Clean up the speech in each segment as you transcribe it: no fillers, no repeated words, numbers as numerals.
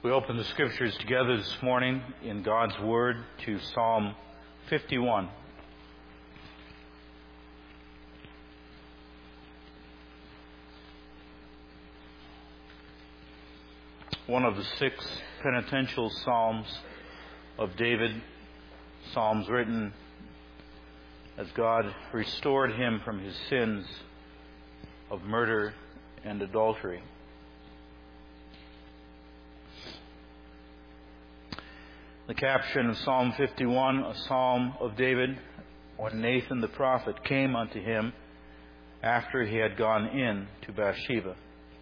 We open the Scriptures together this morning in God's Word to Psalm 51. One of the 6 penitential psalms of David, psalms written as God restored him from his sins of murder and adultery. The caption of Psalm 51, a psalm of David, when Nathan the prophet came unto him after he had gone in to Bathsheba.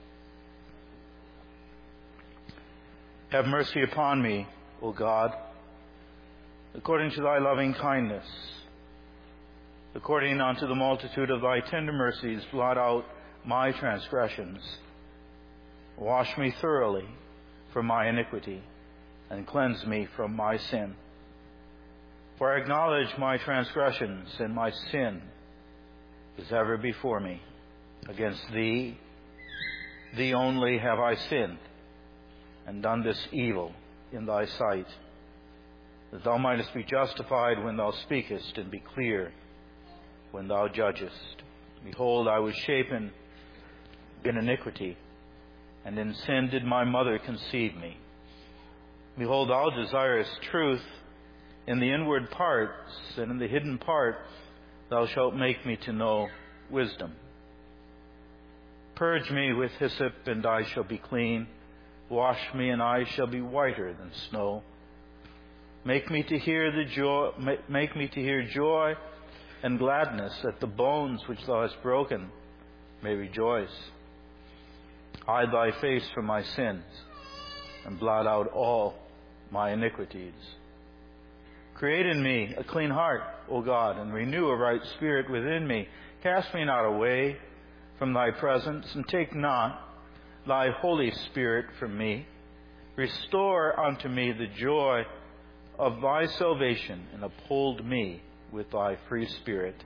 Have mercy upon me, O God, according to thy loving kindness. According unto the multitude of thy tender mercies, blot out my transgressions. Wash me thoroughly from my iniquity, and cleanse me from my sin. For I acknowledge my transgressions, and my sin is ever before me. Against thee only have I sinned, and done this evil in thy sight, that thou mightest be justified when thou speakest, and be clear when thou judgest. Behold, I was shapen in iniquity, and in sin did my mother conceive me. Behold, thou desirest truth in the inward parts, and in the hidden part thou shalt make me to know wisdom. Purge me with hyssop, and I shall be clean. Wash me, and I shall be whiter than snow. Make me to hear joy and gladness, that the bones which thou hast broken may rejoice. Hide thy face from my sins, and blot out all my iniquities. Create in me a clean heart, O God, and renew a right spirit within me. Cast me not away from thy presence, and take not thy Holy Spirit from me. Restore unto me the joy of thy salvation, and uphold me with thy free spirit.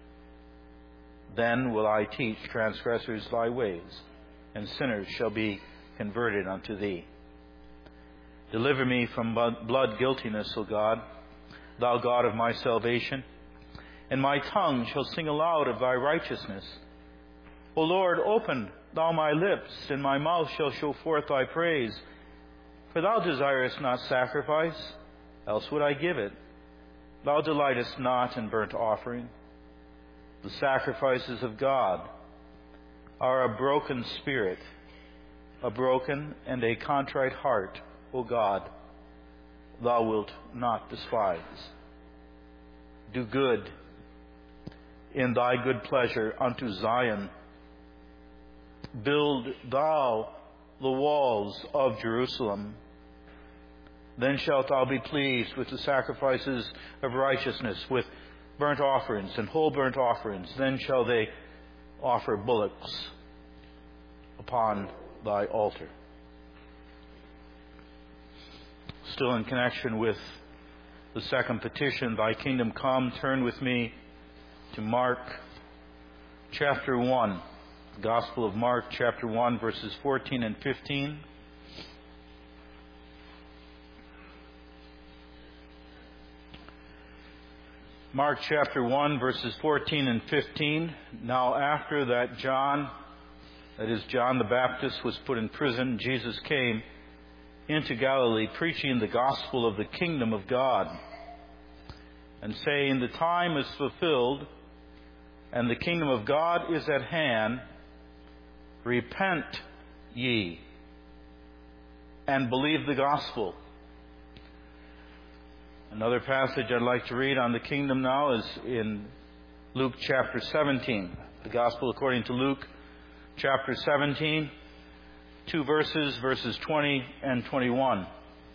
Then will I teach transgressors thy ways, and sinners shall be converted unto thee. Deliver me from blood guiltiness, O God, thou God of my salvation, and my tongue shall sing aloud of thy righteousness. O Lord, open thou my lips, and my mouth shall show forth thy praise. For thou desirest not sacrifice, else would I give it. Thou delightest not in burnt offering. The sacrifices of God are a broken spirit, a broken and a contrite heart, O God, thou wilt not despise. Do good in thy good pleasure unto Zion. Build thou the walls of Jerusalem. Then shalt thou be pleased with the sacrifices of righteousness, with burnt offerings and whole burnt offerings. Then shall they offer bullocks upon thy altar. Still in connection with the second petition, thy kingdom come, turn with me to Mark chapter 1. The Gospel of Mark chapter 1, verses 14 and 15. Mark chapter 1, verses 14 and 15. Now after that John, that is John the Baptist, was put in prison, Jesus came into Galilee, preaching the gospel of the kingdom of God, and saying, the time is fulfilled, and the kingdom of God is at hand. Repent ye, and believe the gospel. Another passage I'd like to read on the kingdom now is in Luke chapter 17. The gospel according to Luke chapter 17. 2 verses 20 and 21.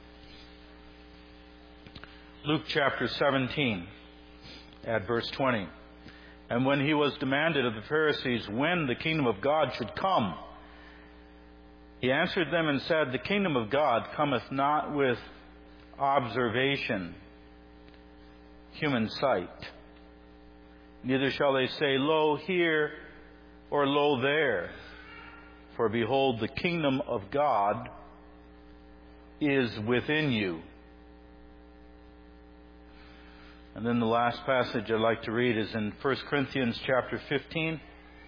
Luke chapter 17 at verse 20. And when he was demanded of the Pharisees when the kingdom of God should come, he answered them and said, the kingdom of God cometh not with observation, human sight. Neither shall they say, lo here, or lo there. For behold, the kingdom of God is within you. And then the last passage I'd like to read is in 1 Corinthians chapter 15,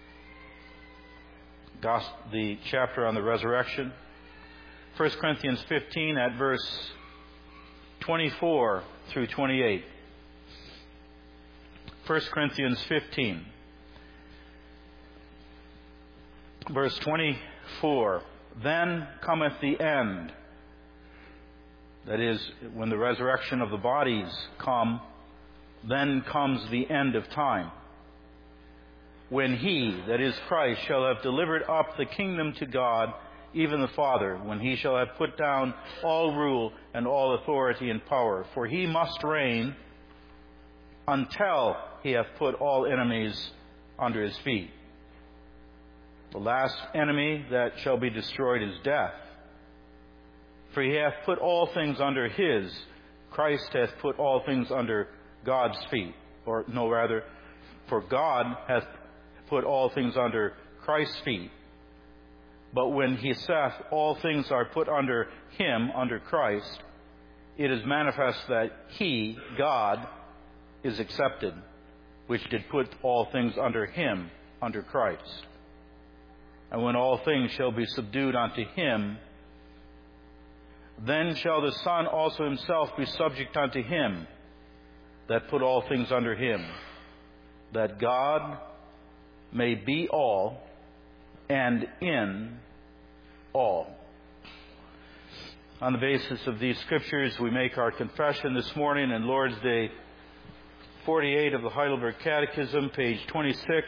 the chapter on the resurrection. 1 Corinthians 15 at verse 24 through 28. 1 Corinthians 15, verse 24. Then cometh the end. That is, when the resurrection of the bodies come, then comes the end of time. When He, that is Christ, shall have delivered up the kingdom to God, even the Father, when He shall have put down all rule and all authority and power. For He must reign until He hath put all enemies under His feet. The last enemy that shall be destroyed is death. For He hath put all things under His. Christ hath put all things under God's feet. Or no, rather, for God hath put all things under Christ's feet. But when He saith all things are put under Him, under Christ, it is manifest that He, God, is accepted, which did put all things under Him, under Christ. And when all things shall be subdued unto Him, then shall the Son also Himself be subject unto Him that put all things under Him, that God may be all and in all. On the basis of these scriptures, we make our confession this morning in Lord's Day 48 of the Heidelberg Catechism, page 26,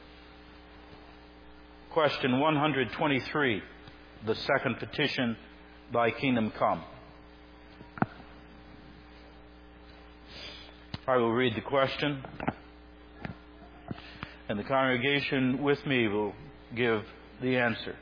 question 123, the second petition, Thy kingdom come. I will read the question, and the congregation with me will give the answer.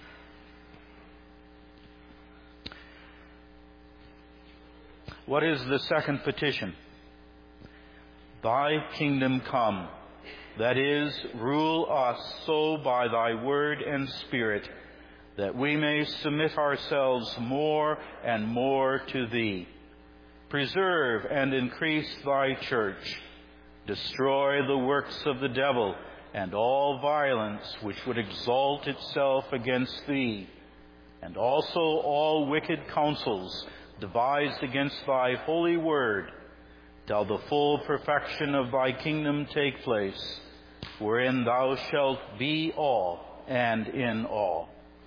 What is the second petition? Thy kingdom come, that is, rule us so by Thy word and Spirit, that we may submit ourselves more and more to Thee. Preserve and increase Thy church. Destroy the works of the devil and all violence which would exalt itself against Thee, and also all wicked counsels devised against Thy holy word, till the full perfection of Thy kingdom take place, wherein Thou shalt be all and in all.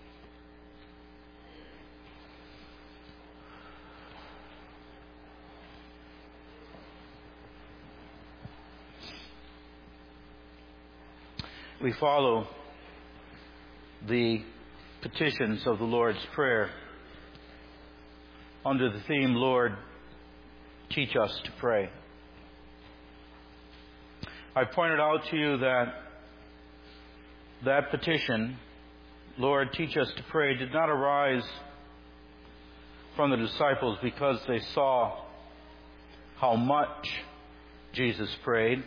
We follow the petitions of the Lord's Prayer under the theme, Lord, teach us to pray. I pointed out to you that petition, Lord, teach us to pray, did not arise from the disciples because they saw how much Jesus prayed.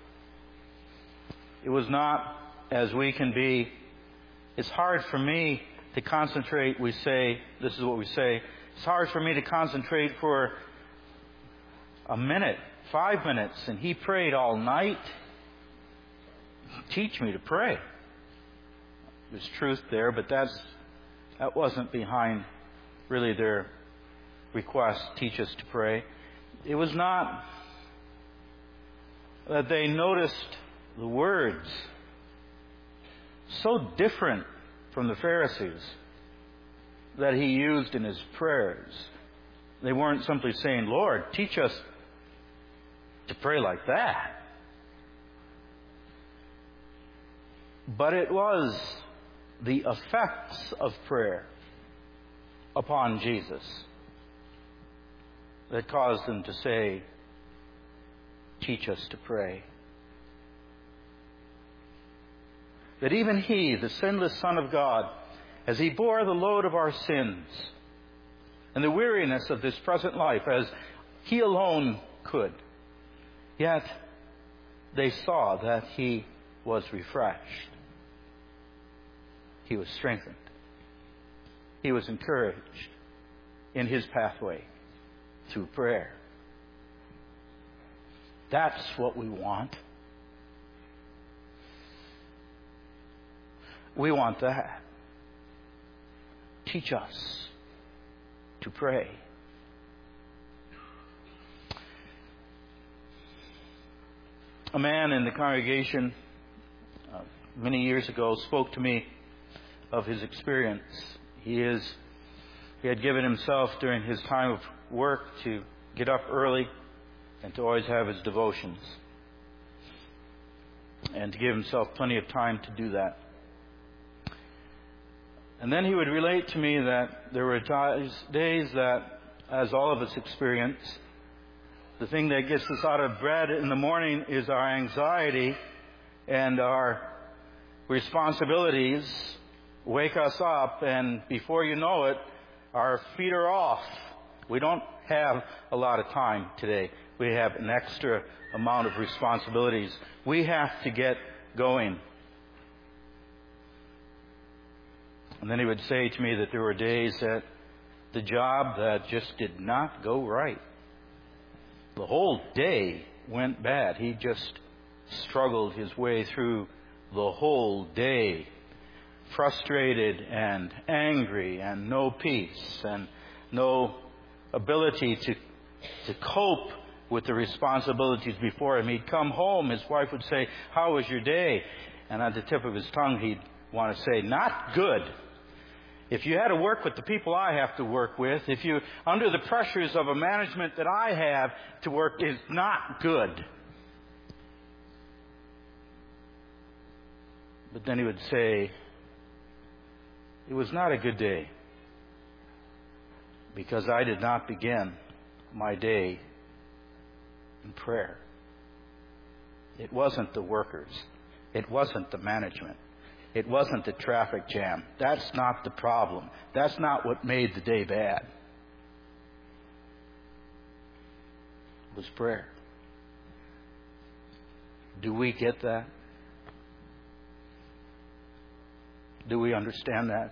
It was not as we can be. It's hard for me to concentrate, we say, this is what we say, it's hard for me to concentrate for a minute, 5 minutes, and He prayed all night. Teach me to pray. There's truth there, but that wasn't behind really their request, teach us to pray. It was not that they noticed the words so different from the Pharisees that He used in His prayers. They weren't simply saying, Lord, teach us to pray like that. But it was the effects of prayer upon Jesus that caused them to say, teach us to pray. That even He, the sinless Son of God, as He bore the load of our sins and the weariness of this present life as He alone could, yet they saw that He was refreshed. He was strengthened. He was encouraged. in His pathway through prayer. That's what we want. We want that. Teach us to pray. A man in the congregation many years ago spoke to me of his experience. He had given himself during his time of work to get up early and to always have his devotions, and to give himself plenty of time to do that. And then he would relate to me that there were days that, as all of us experience, the thing that gets us out of bed in the morning is our anxiety, and our responsibilities wake us up, and before you know it, our feet are off. We don't have a lot of time today. We have an extra amount of responsibilities. We have to get going. And then he would say to me that there were days that the job that just did not go right. The whole day went bad. He just struggled his way through the whole day, frustrated and angry and no peace and no ability to cope with the responsibilities before him. He'd come home, his wife would say, "How was your day?" And on the tip of his tongue he'd want to say, "Not good. If you had to work with the people I have to work with, if you under the pressures of a management that I have to work, is not good." But then he would say, "It was not a good day because I did not begin my day in prayer." It wasn't the workers. It wasn't the management. It wasn't the traffic jam. That's not the problem. That's not what made the day bad. It was prayer. Do we get that? Do we understand that?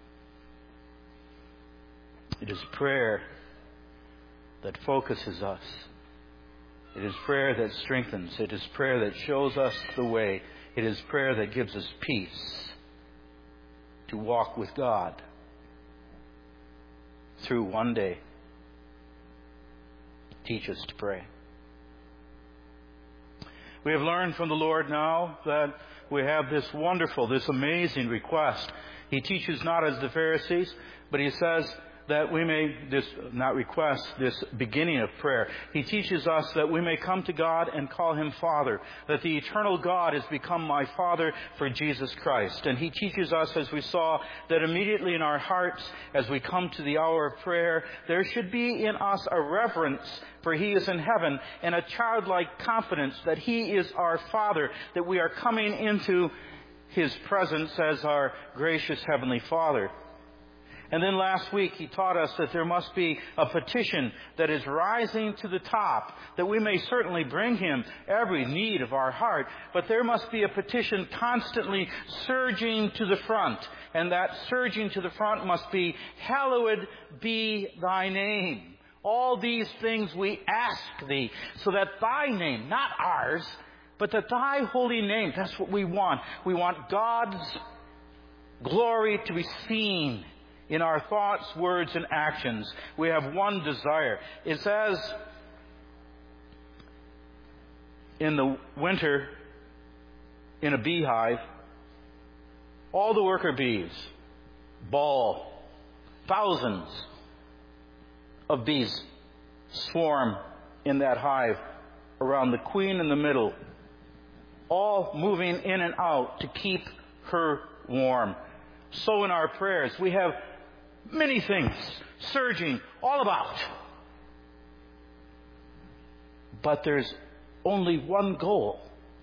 It is prayer that focuses us. It is prayer that strengthens. It is prayer that shows us the way. It is prayer that gives us peace to walk with God through one day. Teach us to pray. We have learned from the Lord now that we have this wonderful, this amazing request. He teaches not as the Pharisees, but he says that we may, this beginning of prayer. He teaches us that we may come to God and call Him Father, that the eternal God has become my Father for Jesus Christ. And He teaches us, as we saw, that immediately in our hearts, as we come to the hour of prayer, there should be in us a reverence for He is in heaven, and a childlike confidence that He is our Father, that we are coming into His presence as our gracious Heavenly Father. And then last week he taught us that there must be a petition that is rising to the top, that we may certainly bring Him every need of our heart, but there must be a petition constantly surging to the front. And that surging to the front must be, "Hallowed be Thy name. All these things we ask Thee, so that Thy name," not ours, but that Thy holy name, that's what we want. We want God's glory to be seen in our thoughts, words, and actions. We have one desire. It says in the winter in a beehive, all the worker bees ball. Thousands of bees swarm in that hive around the queen in the middle, all moving in and out to keep her warm. So in our prayers, we have many things surging all about. But there's only one goal.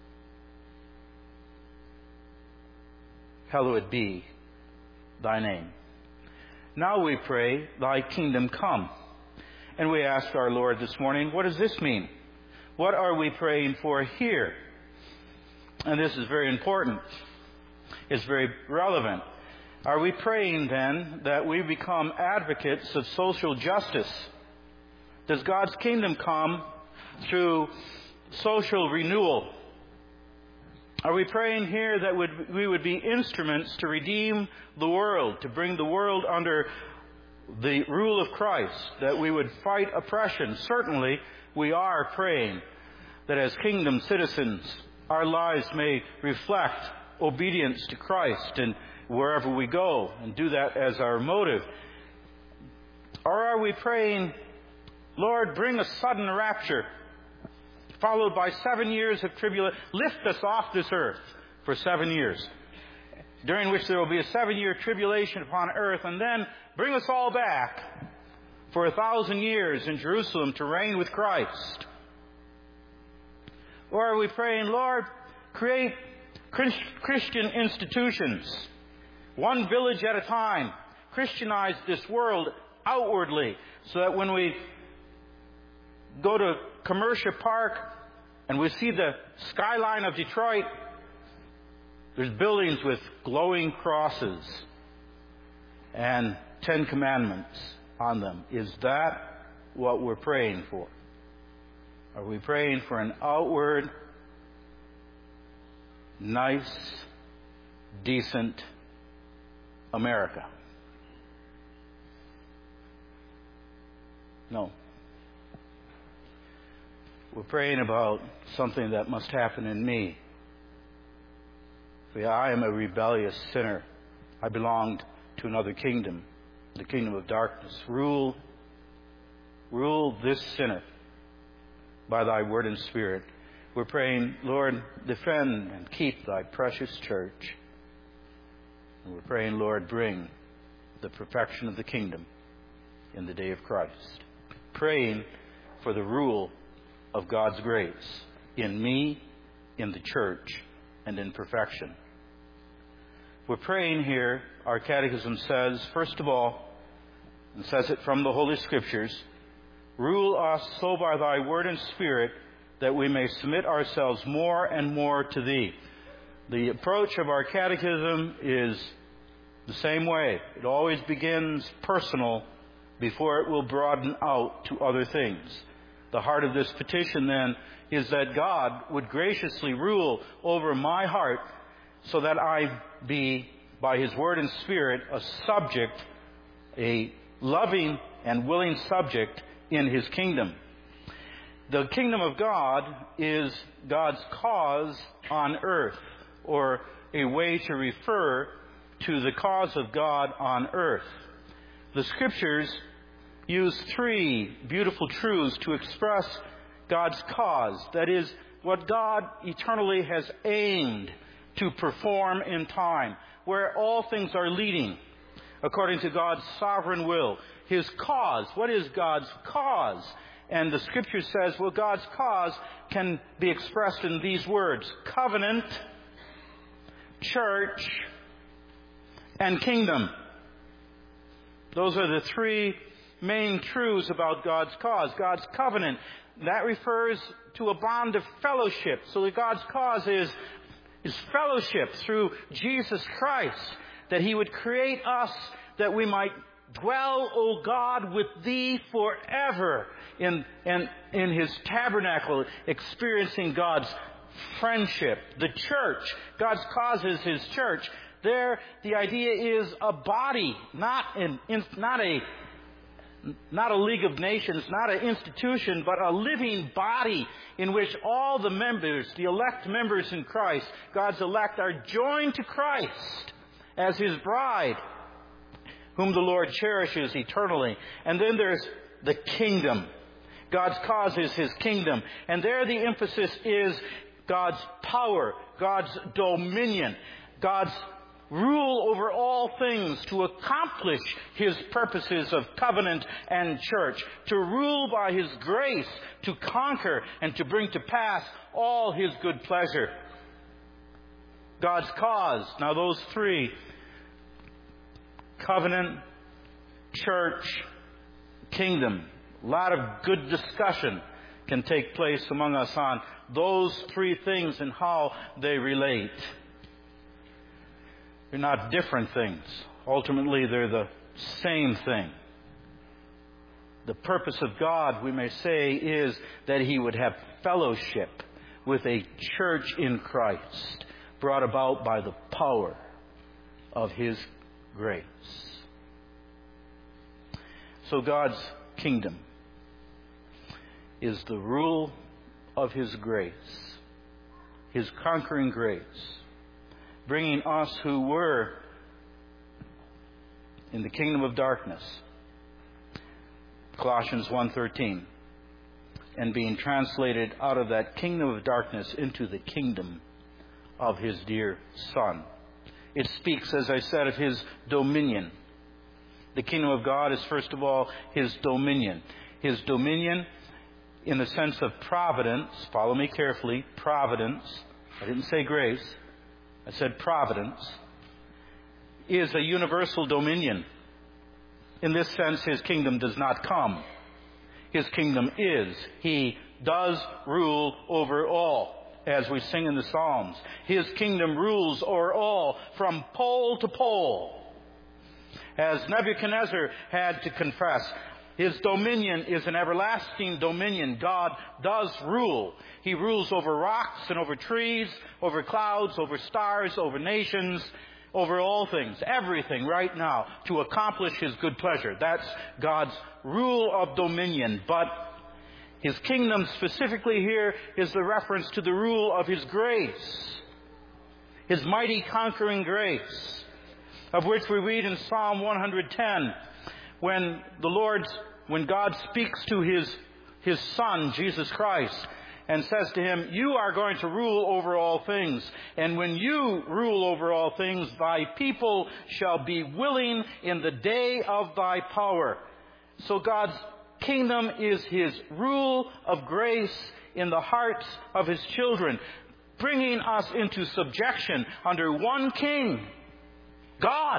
Hallowed be Thy name. Now we pray, Thy kingdom come. And we ask our Lord this morning, what does this mean? What are we praying for here? And this is very important. It's very relevant. Are we praying then that we become advocates of social justice? Does God's kingdom come through social renewal? Are we praying here that we would be instruments to redeem the world, to bring the world under the rule of Christ, that we would fight oppression? Certainly, we are praying that as kingdom citizens, our lives may reflect obedience to Christ and wherever we go, and do that as our motive. Or are we praying, Lord, bring a sudden rapture, followed by 7 years of tribulation. Lift us off this earth for 7 years, during which there will be a 7-year tribulation upon earth, and then bring us all back for 1,000 years in Jerusalem to reign with Christ. Or are we praying, Lord, create Christian institutions, one village at a time. Christianize this world outwardly, so that when we go to Commercia Park and we see the skyline of Detroit, there's buildings with glowing crosses and 10 Commandments on them. Is that what we're praying for? Are we praying for an outward, nice, decent America? No. We're praying about something that must happen in me. For I am a rebellious sinner. I belong to another kingdom, the kingdom of darkness. Rule this sinner by thy word and spirit. We're praying, Lord, defend and keep thy precious church. And we're praying, Lord, bring the perfection of the kingdom in the day of Christ. Praying for the rule of God's grace in me, in the church, and in perfection. We're praying here, our catechism says, first of all, and says it from the Holy Scriptures, rule us so by thy word and spirit that we may submit ourselves more and more to thee. The approach of our catechism is the same way. It always begins personal before it will broaden out to other things. The heart of this petition, then, is that God would graciously rule over my heart so that I be, by His Word and Spirit, a subject, a loving and willing subject in His kingdom. The kingdom of God is God's cause on earth, or a way to refer to the cause of God on earth. The Scriptures use 3 beautiful truths to express God's cause. That is, what God eternally has aimed to perform in time, where all things are leading according to God's sovereign will. His cause. What is God's cause? And the Scripture says, well, God's cause can be expressed in these words: covenant, church, and kingdom. Those are the 3 main truths about God's cause. God's covenant, that refers to a bond of fellowship. So that God's cause is fellowship through Jesus Christ, that He would create us that we might dwell, O God, with Thee forever in His tabernacle, experiencing God's friendship. The church, God's cause is His church. There, the idea is a body, not a league of nations, not an institution, but a living body in which all the members, the elect members in Christ, God's elect, are joined to Christ as His bride, whom the Lord cherishes eternally. And then there's the kingdom. God's cause is His kingdom. And there the emphasis is God's power, God's dominion, God's rule over all things to accomplish His purposes of covenant and church, to rule by His grace, to conquer and to bring to pass all His good pleasure. God's cause. Now those 3, covenant, church, kingdom. A lot of good discussion can take place among us on those 3 things and how they relate. They're not different things. Ultimately, they're the same thing. The purpose of God, we may say, is that He would have fellowship with a church in Christ, brought about by the power of His grace. So God's kingdom is the rule of His grace, His conquering grace, bringing us who were in the kingdom of darkness, Colossians 1:13, and being translated out of that kingdom of darkness into the kingdom of His dear Son. It speaks, as I said, of His dominion. The kingdom of God is, first of all, His dominion. His dominion in the sense of providence. Follow me carefully. Providence. I didn't say grace. I said providence. Is a universal dominion. In this sense, His kingdom does not come. His kingdom is. He does rule over all, as we sing in the Psalms. His kingdom rules over all, from pole to pole. As Nebuchadnezzar had to confess, His dominion is an everlasting dominion. God does rule. He rules over rocks and over trees, over clouds, over stars, over nations, over all things, everything right now, to accomplish His good pleasure. That's God's rule of dominion. But His kingdom specifically here is the reference to the rule of His grace, His mighty conquering grace, of which we read in Psalm 110, when God speaks to His Son, Jesus Christ, and says to Him, "You are going to rule over all things. And when you rule over all things, thy people shall be willing in the day of thy power." So God's kingdom is His rule of grace in the hearts of His children, bringing us into subjection under one King, God,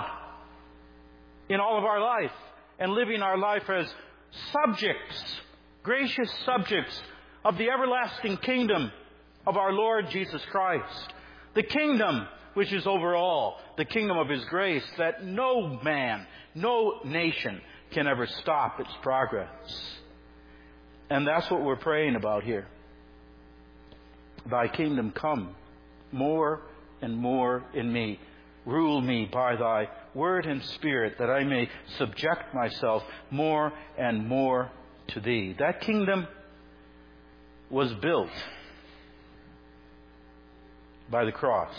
in all of our life, and living our life as subjects, gracious subjects of the everlasting kingdom of our Lord Jesus Christ. The kingdom which is over all, the kingdom of His grace, that no man, no nation can ever stop its progress. And that's what we're praying about here. Thy kingdom come, more and more in me. Rule me by thy word and spirit, that I may subject myself more and more to thee. That kingdom was built by the cross.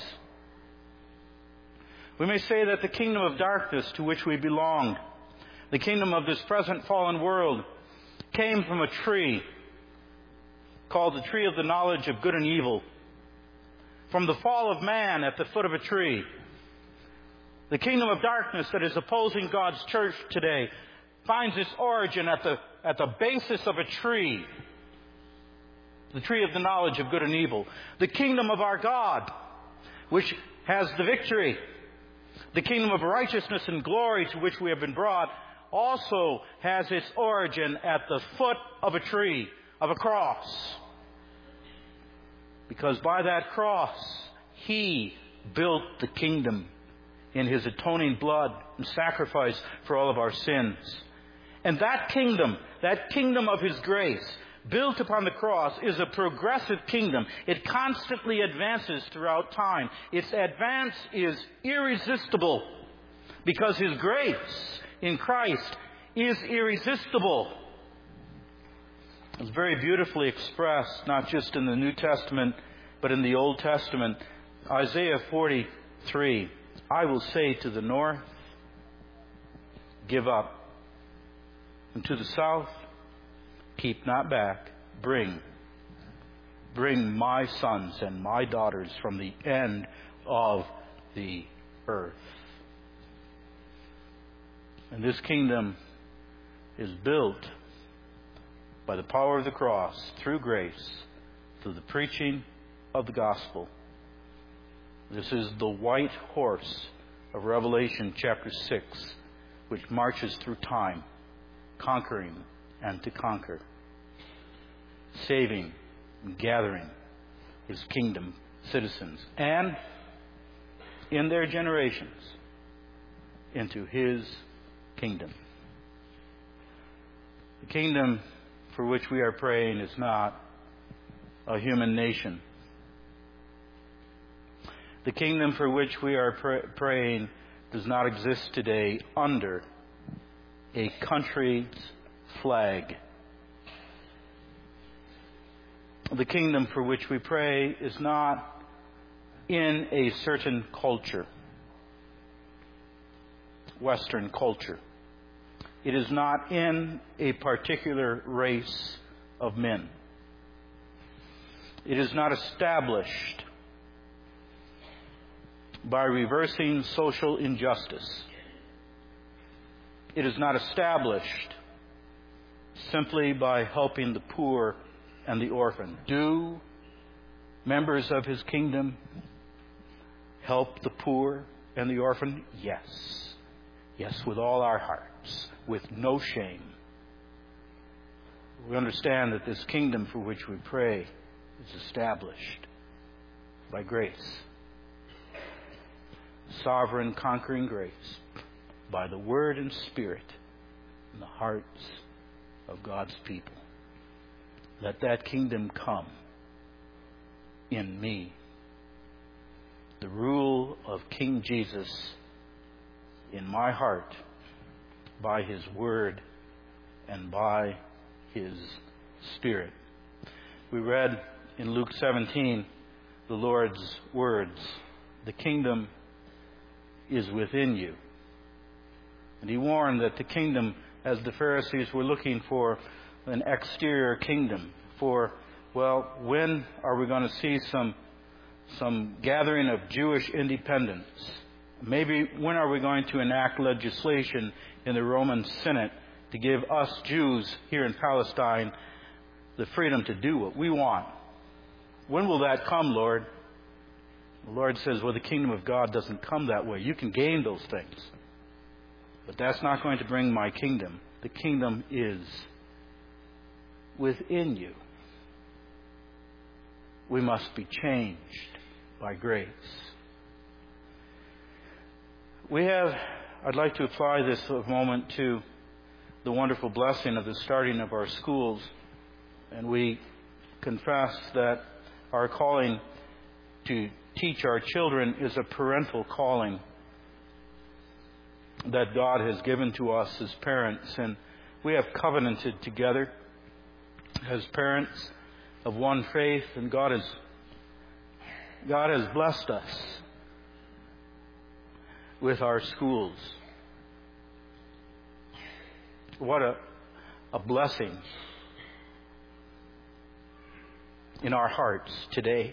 We may say that the kingdom of darkness to which we belong, the kingdom of this present fallen world, came from a tree called the tree of the knowledge of good and evil. From the fall of man at the foot of a tree. The kingdom of darkness that is opposing God's church today finds its origin at the basis of a tree. The tree of the knowledge of good and evil. The kingdom of our God, which has the victory. The kingdom of righteousness and glory to which we have been brought also has its origin at the foot of a tree, of a cross. Because by that cross, He built the kingdom in His atoning blood and sacrifice for all of our sins. And that kingdom of His grace, built upon the cross, is a progressive kingdom. It constantly advances throughout time. Its advance is irresistible because His grace in Christ is irresistible. It's very beautifully expressed, not just in the New Testament, but in the Old Testament. Isaiah 43, I will say to the north, give up. And to the south, keep not back. Bring my sons and my daughters from the end of the earth. And this kingdom is built by the power of the cross, through grace, through the preaching of the gospel. This is the white horse of Revelation chapter 6, which marches through time, conquering and to conquer, saving and gathering His kingdom citizens. And in their generations, into His kingdom. The kingdom for which we are praying is not a human nation. The kingdom for which we are praying does not exist today under a country's flag. The kingdom for which we pray is not in a certain culture, Western culture. It is not in a particular race of men. It is not established by reversing social injustice. It is not established simply by helping the poor and the orphan. Do members of His kingdom help the poor and the orphan? Yes. Yes, with all our hearts, with no shame. We understand that this kingdom for which we pray is established by grace. Sovereign, conquering grace by the Word and Spirit in the hearts of God's people. Let that kingdom come in me. The rule of King Jesus in my heart by His Word and by His Spirit. We read in Luke 17 the Lord's words, "The kingdom is within you." And He warned that the kingdom, as the Pharisees were looking for an exterior kingdom, when are we going to see some gathering of Jewish independence? Maybe when are we going to enact legislation in the Roman Senate to give us Jews here in Palestine the freedom to do what we want? When will that come, Lord? The Lord says, the kingdom of God doesn't come that way. You can gain those things, but that's not going to bring my kingdom. The kingdom is within you. We must be changed by grace. I'd like to apply this a moment to the wonderful blessing of the starting of our schools. And we confess that our calling to teach our children is a parental calling that God has given to us as parents. And we have covenanted together as parents of one faith, and God has blessed us with our schools. What a blessing in our hearts today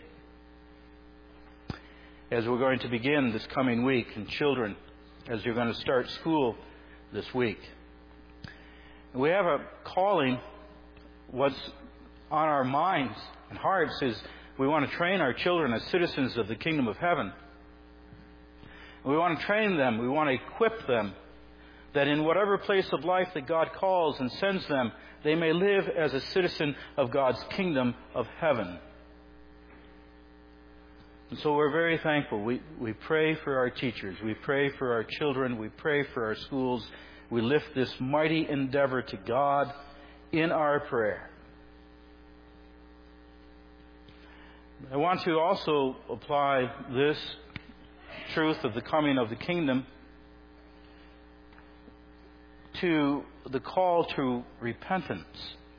as we're going to begin this coming week, and children, as you're going to start school this week. We have a calling. What's on our minds and hearts is we want to train our children as citizens of the kingdom of heaven. We want to train them. We want to equip them that in whatever place of life that God calls and sends them, they may live as a citizen of God's kingdom of heaven. And so we're very thankful. We pray for our teachers. We pray for our children. We pray for our schools. We lift this mighty endeavor to God in our prayer. I want to also apply this truth of the coming of the kingdom to the call to repentance.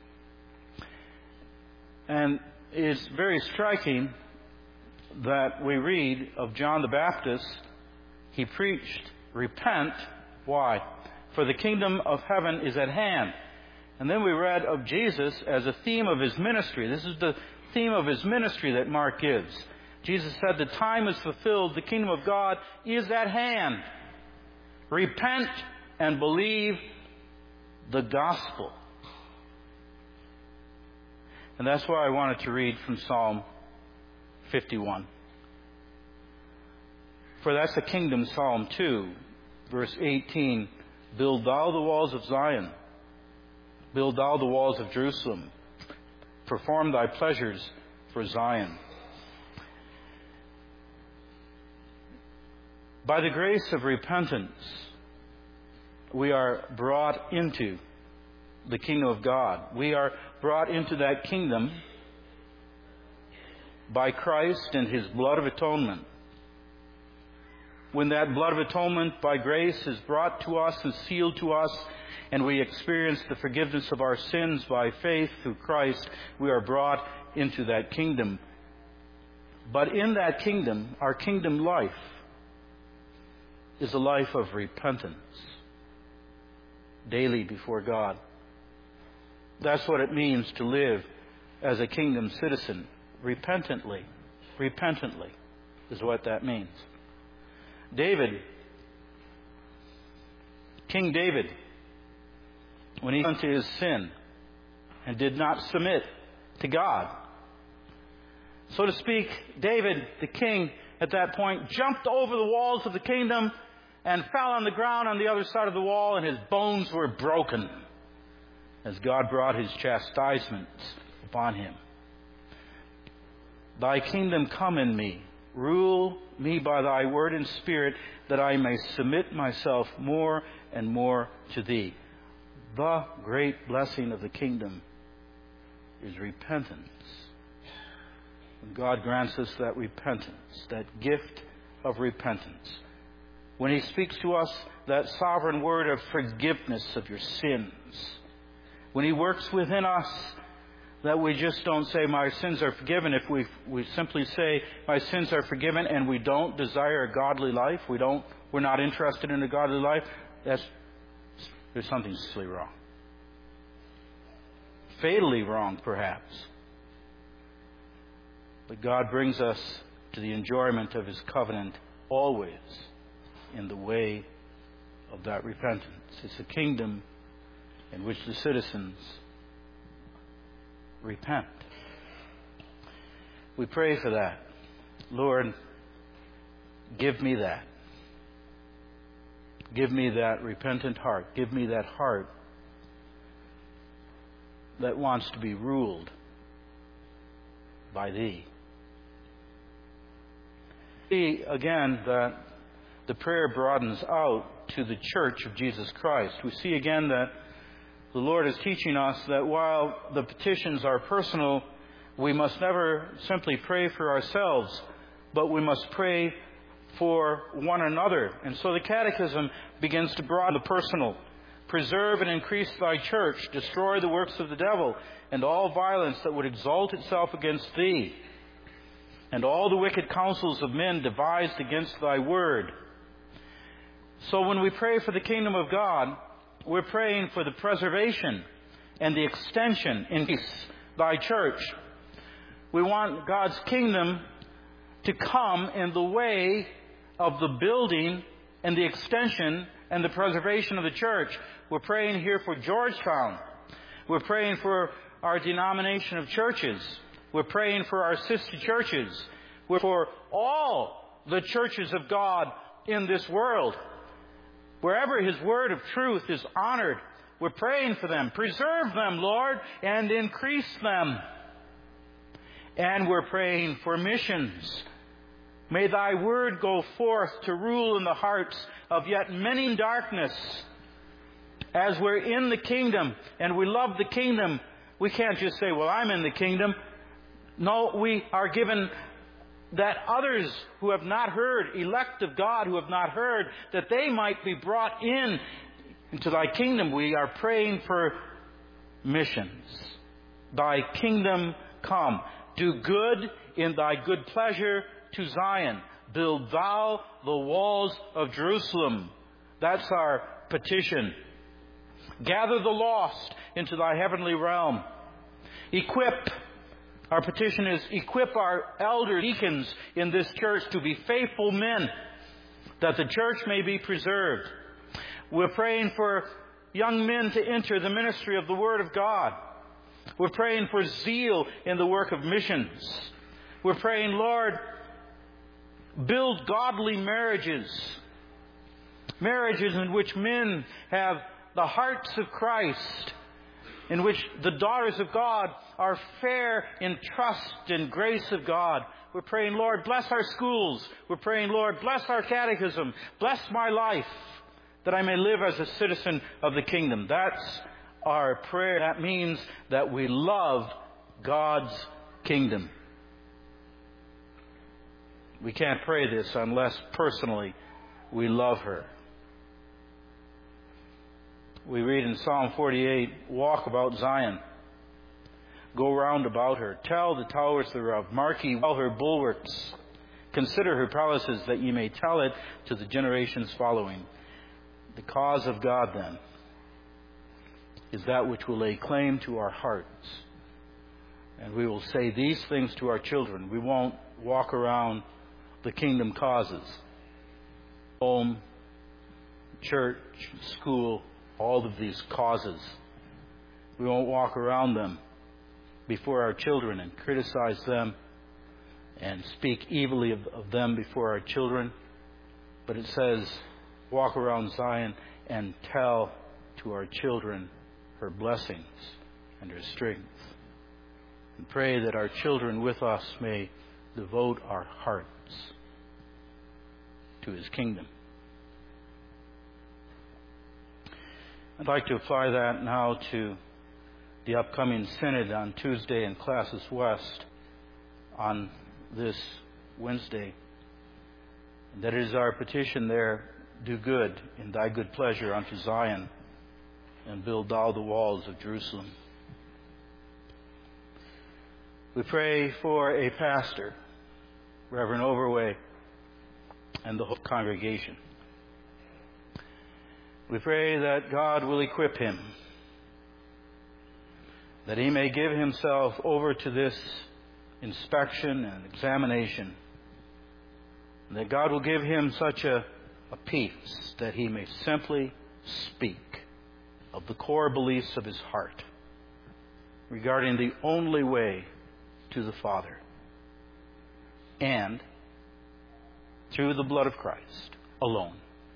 And it's very striking that we read of John the Baptist. He preached, repent. Why? For the kingdom of heaven is at hand. And then we read of Jesus as a theme of His ministry. This is the theme of His ministry that Mark gives. Jesus said, the time is fulfilled. The kingdom of God is at hand. Repent and believe the gospel. And that's why I wanted to read from Psalm 51. For that's a kingdom psalm too. Verse 18, build thou the walls of Zion. Build thou the walls of Jerusalem. Perform thy pleasures for Zion. By the grace of repentance, we are brought into the kingdom of God. We are brought into that kingdom by Christ and His blood of atonement. When that blood of atonement by grace is brought to us and sealed to us, and we experience the forgiveness of our sins by faith through Christ, we are brought into that kingdom. But in that kingdom, our kingdom life is a life of repentance daily before God. That's what it means to live as a kingdom citizen. Repentantly is what that means. King David, when he went to his sin and did not submit to God, so to speak, David, the king, at that point, jumped over the walls of the kingdom and fell on the ground on the other side of the wall, and his bones were broken as God brought His chastisements upon him. Thy kingdom come in me. Rule me by Thy word and spirit, that I may submit myself more and more to Thee. The great blessing of the kingdom is repentance. And God grants us that repentance, that gift of repentance. When He speaks to us that sovereign word of forgiveness of your sins. When He works within us, that we just don't say, my sins are forgiven. If we simply say, my sins are forgiven, and we don't desire a godly life, we're not interested in a godly life, there's something seriously wrong. Fatally wrong, perhaps. But God brings us to the enjoyment of His covenant always in the way of that repentance. It's a kingdom in which the citizens repent. We pray for that. Lord, give me that. Give me that repentant heart. Give me that heart that wants to be ruled by Thee. See again that the prayer broadens out to the church of Jesus Christ. We see again that the Lord is teaching us that while the petitions are personal, we must never simply pray for ourselves, but we must pray for one another. And so the Catechism begins to broaden the personal. Preserve and increase Thy church, destroy the works of the devil, and all violence that would exalt itself against Thee, and all the wicked counsels of men devised against Thy word. So when we pray for the kingdom of God, we're praying for the preservation and the extension in Thy church. We want God's kingdom to come in the way of the building and the extension and the preservation of the church. We're praying here for Georgetown. We're praying for our denomination of churches. We're praying for our sister churches. We're for all the churches of God in this world. Wherever His word of truth is honored, we're praying for them. Preserve them, Lord, and increase them. And we're praying for missions. May Thy word go forth to rule in the hearts of yet many in darkness. As we're in the kingdom and we love the kingdom, we can't just say, well, I'm in the kingdom. No, we are given that others who have not heard, elect of God who have not heard, that they might be brought into Thy kingdom. We are praying for missions. Thy kingdom come. Do good in Thy good pleasure to Zion. Build Thou the walls of Jerusalem. That's our petition. Gather the lost into Thy heavenly realm. Equip. Our petition is equip our elder deacons in this church to be faithful men, that the church may be preserved. We're praying for young men to enter the ministry of the Word of God. We're praying for zeal in the work of missions. We're praying, Lord, build godly marriages. Marriages in which men have the hearts of Christ, in which the daughters of God are fair in trust and grace of God. We're praying, Lord, bless our schools. We're praying, Lord, bless our catechism. Bless my life, that I may live as a citizen of the kingdom. That's our prayer. That means that we love God's kingdom. We can't pray this unless personally we love her. We read in Psalm 48, walk about Zion, go round about her, tell the towers thereof, mark ye well her bulwarks, consider her palaces, that ye may tell it to the generations following. The cause of God, then, is that which will lay claim to our hearts. And we will say these things to our children. We won't walk around the kingdom causes. Home, church, school, all of these causes. We won't walk around them before our children and criticize them and speak evilly of them before our children. But it says, walk around Zion and tell to our children her blessings and her strength. And pray that our children with us may devote our hearts to His kingdom. I'd like to apply that now to the upcoming synod on Tuesday in Classes West on this Wednesday. And that is our petition there, do good in thy good pleasure unto Zion, and build thou the walls of Jerusalem. We pray for a pastor, Reverend Overway, and the whole congregation. We pray that God will equip him, that he may give himself over to this inspection and examination, and that God will give him such a peace that he may simply speak of the core beliefs of his heart regarding the only way to the Father, and through the blood of Christ alone.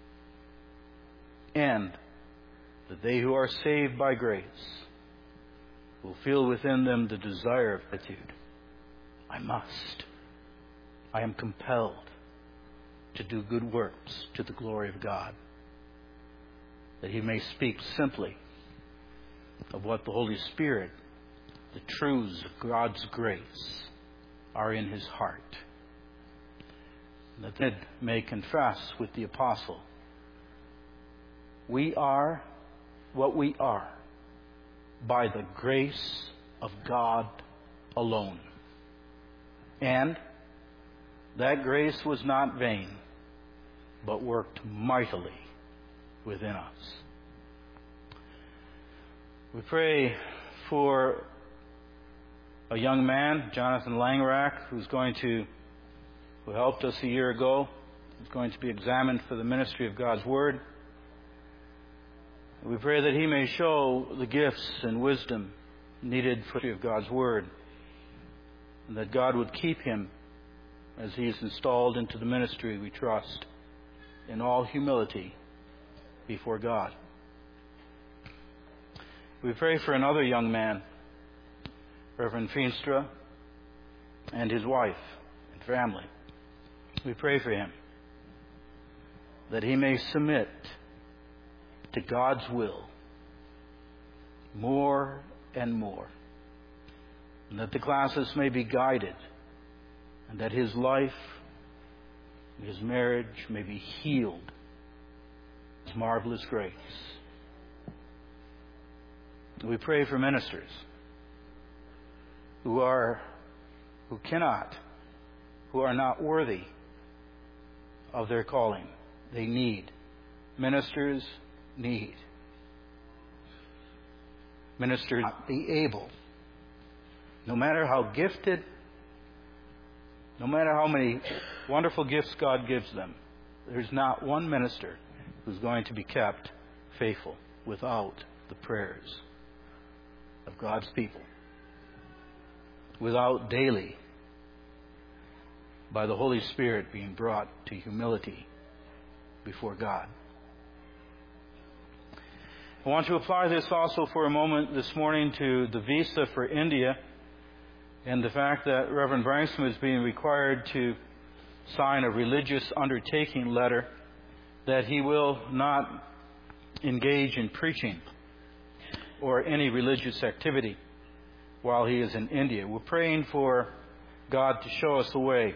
And that they who are saved by grace will feel within them the desire of gratitude. I must. I am compelled to do good works to the glory of God. That he may speak simply of what the Holy Spirit, the truths of God's grace, are in his heart. And that they may confess with the apostle, we are what we are by the grace of God alone. And that grace was not vain, but worked mightily within us. We pray for a young man, Jonathan Langerack, who helped us a year ago, who's going to be examined for the ministry of God's Word. We pray that he may show the gifts and wisdom needed for the ministry of God's Word, and that God would keep him as he is installed into the ministry, we trust, in all humility before God. We pray for another young man, Reverend Feenstra, and his wife and family. We pray for him that he may submit to God's will more and more, and that the classes may be guided, and that his life and his marriage may be healed with His marvelous grace. We pray for ministers who are not worthy of their calling. They need. Ministers need. Ministers not be able, no matter how gifted, no matter how many wonderful gifts God gives them, there's not one minister who's going to be kept faithful without the prayers of God's people, without daily, by the Holy Spirit, being brought to humility before God. I want to apply this also for a moment this morning to the visa for India and the fact that Reverend Branksome is being required to sign a religious undertaking letter that he will not engage in preaching or any religious activity while he is in India. We're praying for God to show us the way.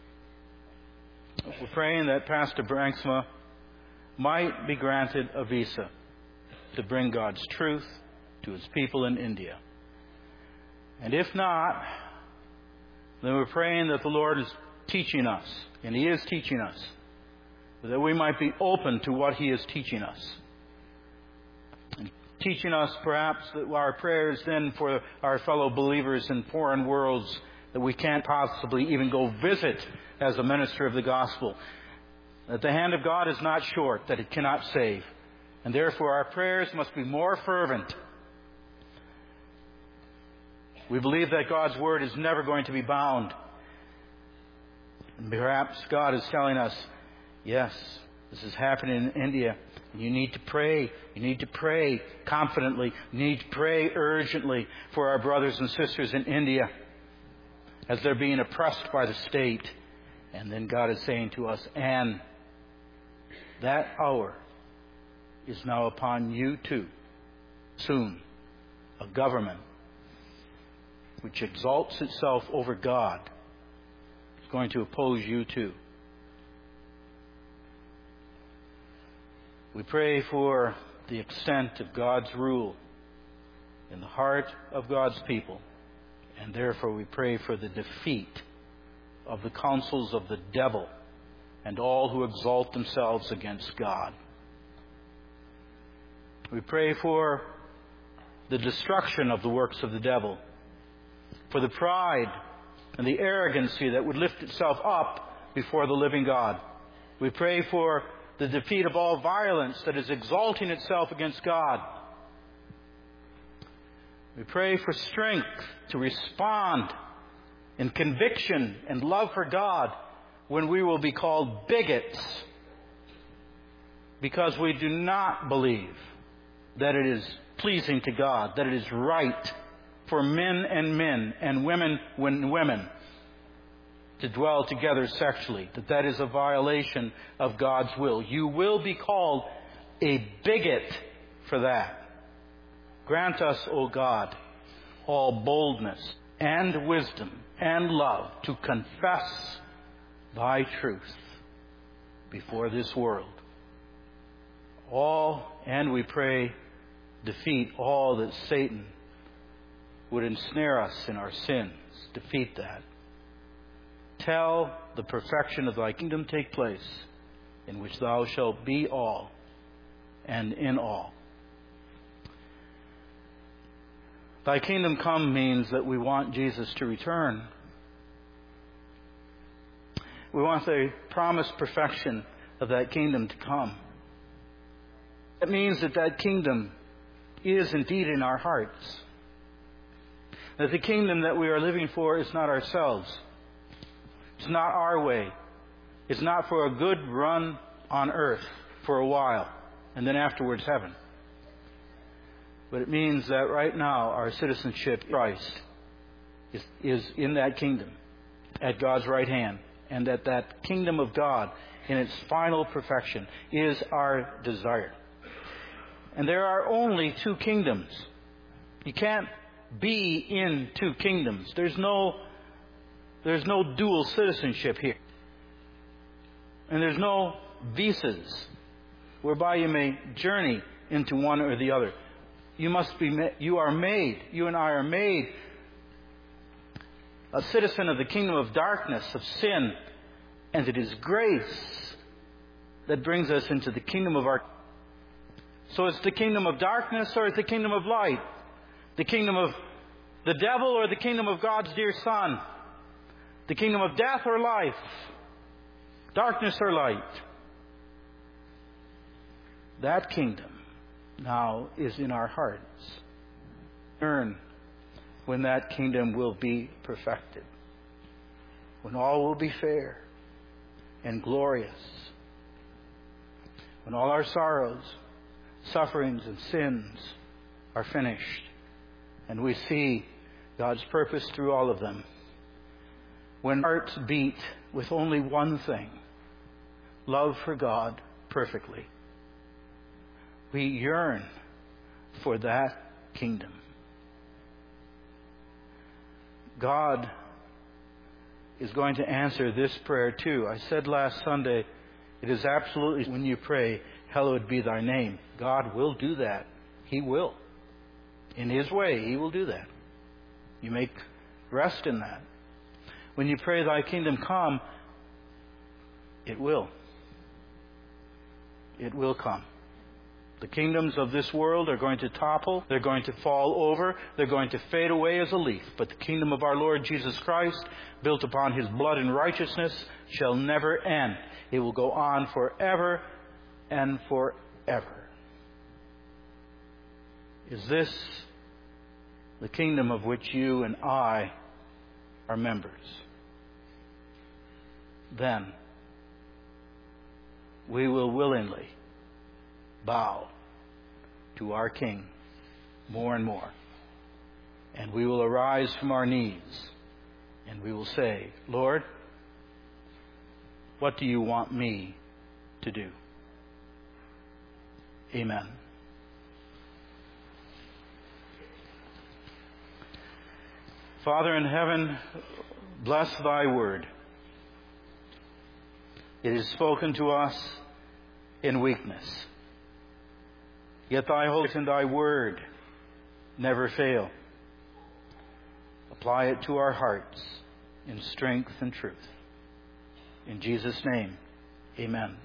We're praying that Pastor Branksma might be granted a visa to bring God's truth to his people in India. And if not, then we're praying that the Lord is teaching us, and he is teaching us, that we might be open to what he is teaching us. And teaching us perhaps that our prayers then for our fellow believers in foreign worlds that we can't possibly even go visit as a minister of the gospel. That the hand of God is not short, that it cannot save. And therefore our prayers must be more fervent. We believe that God's Word is never going to be bound. And perhaps God is telling us, yes, this is happening in India. You need to pray. You need to pray confidently. You need to pray urgently for our brothers and sisters in India as they're being oppressed by the state. And then God is saying to us, and that hour is now upon you too. Soon, a government which exalts itself over God is going to oppose you too. We pray for the extent of God's rule in the heart of God's people, and therefore we pray for the defeat of the counsels of the devil and all who exalt themselves against God. We pray for the destruction of the works of the devil, for the pride and the arrogancy that would lift itself up before the living God. We pray for the defeat of all violence that is exalting itself against God. We pray for strength to respond in conviction and love for God when we will be called bigots because we do not believe that it is pleasing to God, that it is right for men and women when women to dwell together sexually, that is a violation of God's will. You will be called a bigot for that. Grant us, O God, all boldness and wisdom and love to confess Thy truth before this world. And we pray, defeat all that Satan would ensnare us in our sins. Defeat that. Tell the perfection of Thy kingdom take place, in which Thou shalt be all and in all. Thy kingdom come means that we want Jesus to return. We want the promised perfection of that kingdom to come. That means that that kingdom is indeed in our hearts. That the kingdom that we are living for is not ourselves. It's not our way. It's not for a good run on earth for a while and then afterwards heaven. But it means that right now our citizenship in Christ is in that kingdom at God's right hand, and that kingdom of God in its final perfection is our desire. And there are only two kingdoms. You can't be in two kingdoms. There's no dual citizenship here. And there's no visas whereby you may journey into one or the other. You and I are made a citizen of the kingdom of darkness, of sin, and it is grace that brings us into the kingdom of our... So it's the kingdom of darkness or it's the kingdom of light? The kingdom of the devil or the kingdom of God's dear Son? The kingdom of death or life? Darkness or light? That kingdom now is in our hearts. Learn when that kingdom will be perfected. When all will be fair and glorious. When all our sorrows, sufferings, and sins are finished. And we see God's purpose through all of them. When hearts beat with only one thing, love for God perfectly. We yearn for that kingdom. God is going to answer this prayer too. I said last Sunday, it is absolutely when you pray, hallowed be thy name. God will do that. He will. In His way, He will do that. You may rest in that. When you pray, thy kingdom come, it will. It will come. The kingdoms of this world are going to topple. They're going to fall over. They're going to fade away as a leaf. But the kingdom of our Lord Jesus Christ, built upon His blood and righteousness, shall never end. It will go on forever and forever. Is this the kingdom of which you and I are members? Then we will willingly bow to our King more and more. And we will arise from our knees and we will say, Lord, what do you want me to do? Amen. Father in heaven, bless thy word. It is spoken to us in weakness. Yet thy hope and thy word never fail. Apply it to our hearts in strength and truth. In Jesus' name, amen.